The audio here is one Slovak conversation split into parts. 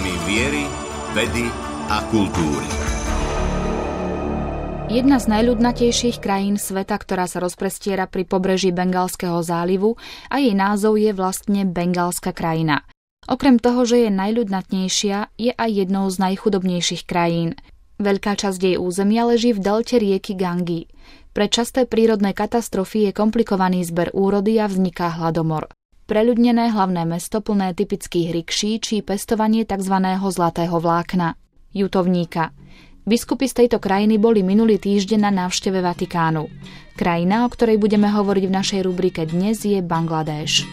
témy viery, vedy a kultúry. Jedna z najľudnatejších krajín sveta, ktorá sa rozprestiera pri pobreží Bengalského zálivu, a jej názov je vlastne Bengalská krajina. Okrem toho, že je najľudnatnejšia, je aj jednou z najchudobnejších krajín. Veľká časť jej územia leží v delte rieky Gangy. Pre časté prírodné katastrofy je komplikovaný zber úrody a vzniká hladomor. Preľudnené hlavné mesto plné typických rikší či pestovanie tzv. Zlatého vlákna, jutovníka. Biskupy z tejto krajiny boli minulý týždeň na návšteve Vatikánu. Krajina, o ktorej budeme hovoriť v našej rubrike dnes, je Bangladéš.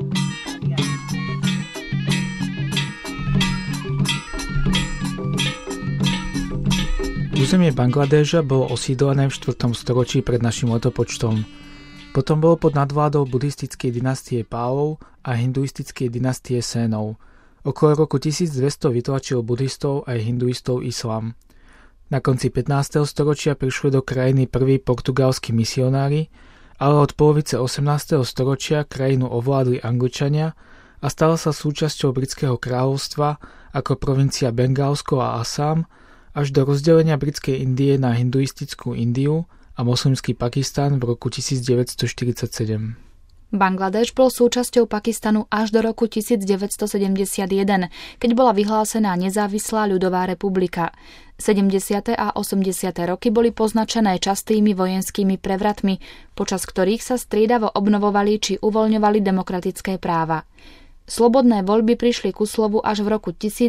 Územie Bangladéša bolo osídlené v 4. storočí pred našim letopočtom. Potom bolo pod nadvládou buddhistickej dynastie Pálov a hinduistickej dynastie Sénov. Okolo roku 1200 vytlačil buddhistov aj hinduistov islám. Na konci 15. storočia prišli do krajiny prví portugalskí misionári, ale od polovice 18. storočia krajinu ovládli Angličania a stala sa súčasťou britského kráľovstva ako provincia Bengálsko a Assam až do rozdelenia britskej Indie na hinduistickú Indiu a moslimský Pakistan v roku 1947. Bangladéš bol súčasťou Pakistanu až do roku 1971, keď bola vyhlásená nezávislá ľudová republika. 70. a 80. roky boli poznačené častými vojenskými prevratmi, počas ktorých sa striedavo obnovovali či uvoľňovali demokratické práva. Slobodné voľby prišli ku slovu až v roku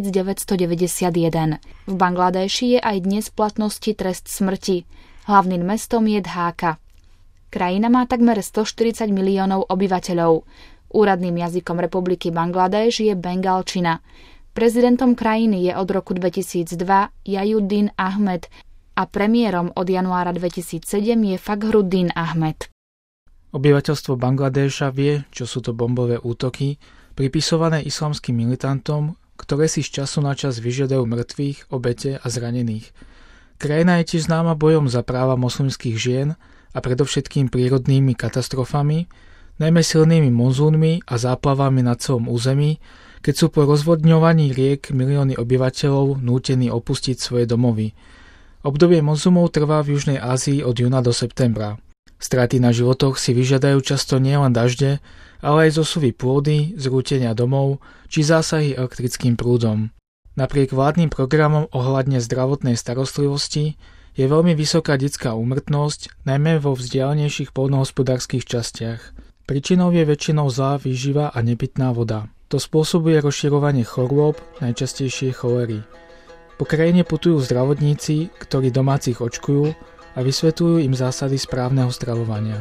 1991. V Bangladéši je aj dnes v platnosti trest smrti. Hlavným mestom je Dháka. Krajina má takmer 140 miliónov obyvateľov. Úradným jazykom republiky Bangladéš je bengalčina. Prezidentom krajiny je od roku 2002 Yajuddin Ahmed a premiérom od januára 2007 je Fakhruddin Ahmed. Obyvateľstvo Bangladéša vie, čo sú to bombové útoky, pripisované islamským militantom, ktoré si z času na čas vyžiadajú mŕtvych, obete a zranených. Krajina je tiež známa bojom za práva moslimských žien a predovšetkým prírodnými katastrofami, najmä silnými monzúnmi a záplavami na celom území, keď sú po rozvodňovaní riek milióny obyvateľov nútení opustiť svoje domovy. Obdobie monzúmov trvá v Južnej Ázii od júna do septembra. Straty na životoch si vyžiadajú často nielen dažde, ale aj zosuvy pôdy, zrútenia domov či zásahy elektrickým prúdom. Napriek vládnym programom ohľadne zdravotnej starostlivosti je veľmi vysoká detská úmrtnosť, najmä vo vzdialenejších poľnohospodárskych častiach. Príčinou je väčšinou zlá výživa a nepitná voda. To spôsobuje rozširovanie chorôb, najčastejšie cholery. Po krajine putujú zdravotníci, ktorí domácich očkujú a vysvetľujú im zásady správneho stravovania.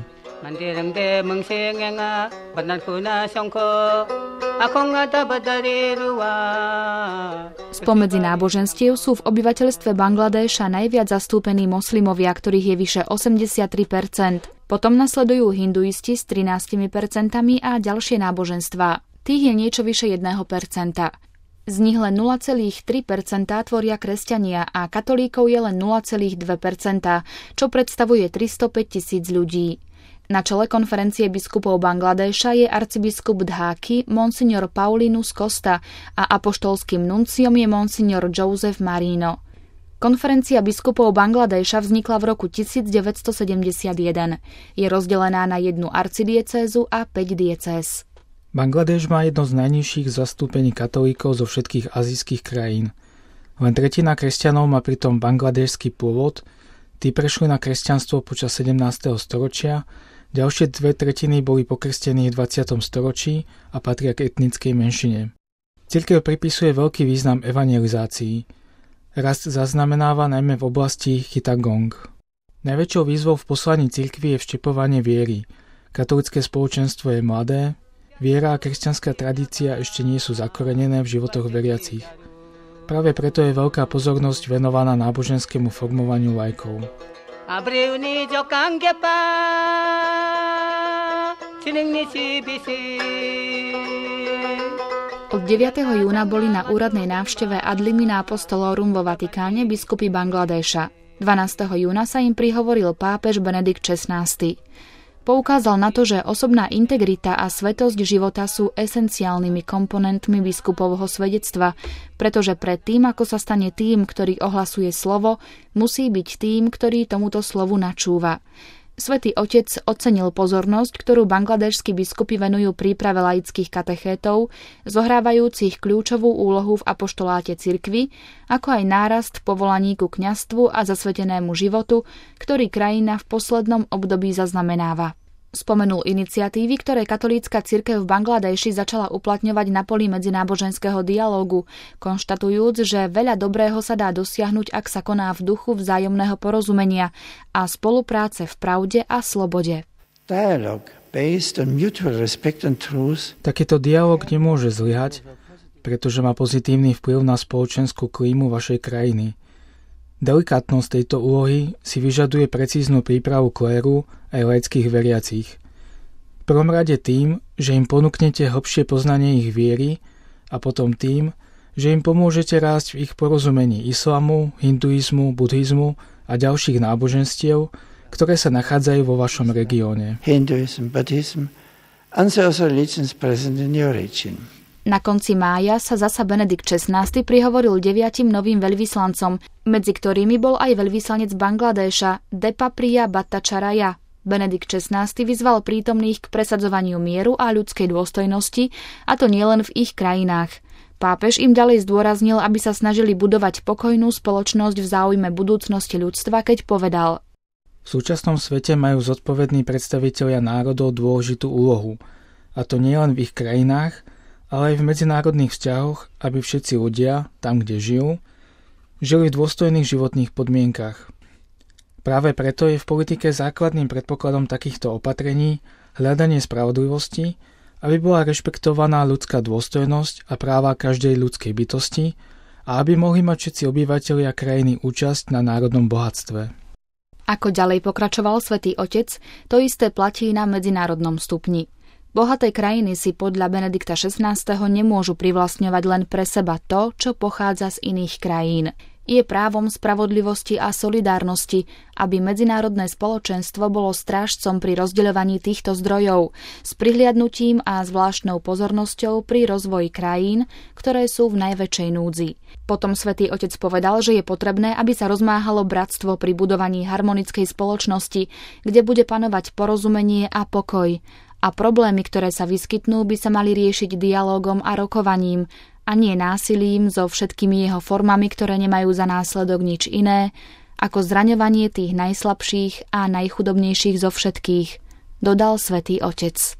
Spomedzi náboženstiev sú v obyvateľstve Bangladéša najviac zastúpení moslimovia, ktorých je vyše 83%. Potom nasledujú hinduisti s 13% a ďalšie náboženstvá. Tých je niečo vyše 1%. Z nich len 0,3% tvoria kresťania a katolíkov je len 0,2%, čo predstavuje 305 000 ľudí. Na čele konferencie biskupov Bangladéša je arcibiskup Dháky monsignor Paulinus Costa a apoštolským nunciom je monsignor Joseph Marino. Konferencia biskupov Bangladéša vznikla v roku 1971. Je rozdelená na jednu arcidiecézu a 5 diecéz. Bangladéš má jedno z najnižších zastúpení katolíkov zo všetkých azijských krajín. Len tretina kresťanov má pritom bangladéšsky pôvod, tí prešli na kresťanstvo počas 17. storočia, ďalšie 2/3 boli pokrstení v 20. storočí a patria k etnickej menšine. Cirkev pripisuje veľký význam evangelizácii. Rast zaznamenáva najmä v oblasti Chittagong. Najväčšou výzvou v poslaní cirkvi je vštepovanie viery. Katolické spoločenstvo je mladé, viera a kresťanská tradícia ešte nie sú zakorenené v životoch veriacich. Práve preto je veľká pozornosť venovaná náboženskému formovaniu laikov. Od 9. júna boli na úradnej návšteve Ad limina apostolorum vo Vatikáne biskupy Bangladéša. 12. júna sa im prihovoril pápež Benedikt XVI. Poukázal na to, že osobná integrita a svätosť života sú esenciálnymi komponentmi biskupovho svedectva, pretože pred tým, ako sa stane tým, ktorý ohlasuje slovo, musí byť tým, ktorý tomuto slovu načúva. Svätý Otec ocenil pozornosť, ktorú bangladéšski biskupy venujú príprave laických katechétov, zohrávajúcich kľúčovú úlohu v apoštoláte cirkvi, ako aj nárast povolaní ku kňazstvu a zasvetenému životu, ktorý krajina v poslednom období zaznamenáva. Spomenul iniciatívy, ktoré katolícka cirkev v Bangladéši začala uplatňovať na poli medzináboženského dialógu, konštatujúc, že veľa dobrého sa dá dosiahnuť, ak sa koná v duchu vzájomného porozumenia a spolupráce v pravde a slobode. Takýto dialóg nemôže zlyhať, pretože má pozitívny vplyv na spoločenskú klímu vašej krajiny. Delikátnosť tejto úlohy si vyžaduje precíznu prípravu kléru aj laických veriacich. V prvom rade tým, že im ponúknete hlbšie poznanie ich viery a potom tým, že im pomôžete rásť v ich porozumení islamu, hinduizmu, buddhizmu a ďalších náboženstiev, ktoré sa nachádzajú vo vašom regióne. Na konci mája sa zasa Benedikt XVI prihovoril 9 novým veľvyslancom, medzi ktorými bol aj veľvyslanec Bangladéša Depapriya Bhattacharya. Benedikt XVI vyzval prítomných k presadzovaniu mieru a ľudskej dôstojnosti, a to nielen v ich krajinách. Pápež im ďalej zdôraznil, aby sa snažili budovať pokojnú spoločnosť v záujme budúcnosti ľudstva, keď povedal: V súčasnom svete majú zodpovední predstavitelia národov dôležitú úlohu, a to nielen v ich krajinách, ale aj v medzinárodných vzťahoch, aby všetci ľudia, tam kde žijú, žili v dôstojných životných podmienkach. Práve preto je v politike základným predpokladom takýchto opatrení hľadanie spravodlivosti, aby bola rešpektovaná ľudská dôstojnosť a práva každej ľudskej bytosti a aby mohli mať všetci obyvatelia krajiny účasť na národnom bohatstve. Ako ďalej pokračoval Svätý Otec, to isté platí na medzinárodnom stupni. Bohaté krajiny si podľa Benedikta XVI nemôžu privlastňovať len pre seba to, čo pochádza z iných krajín. Je právom spravodlivosti a solidárnosti, aby medzinárodné spoločenstvo bolo strážcom pri rozdeľovaní týchto zdrojov, s prihliadnutím a zvláštnou pozornosťou pri rozvoji krajín, ktoré sú v najväčšej núdzi. Potom Svätý Otec povedal, že je potrebné, aby sa rozmáhalo bratstvo pri budovaní harmonickej spoločnosti, kde bude panovať porozumenie a pokoj. A problémy, ktoré sa vyskytnú, by sa mali riešiť dialógom a rokovaním, a nie násilím so všetkými jeho formami, ktoré nemajú za následok nič iné, ako zraňovanie tých najslabších a najchudobnejších zo všetkých, dodal Svätý Otec.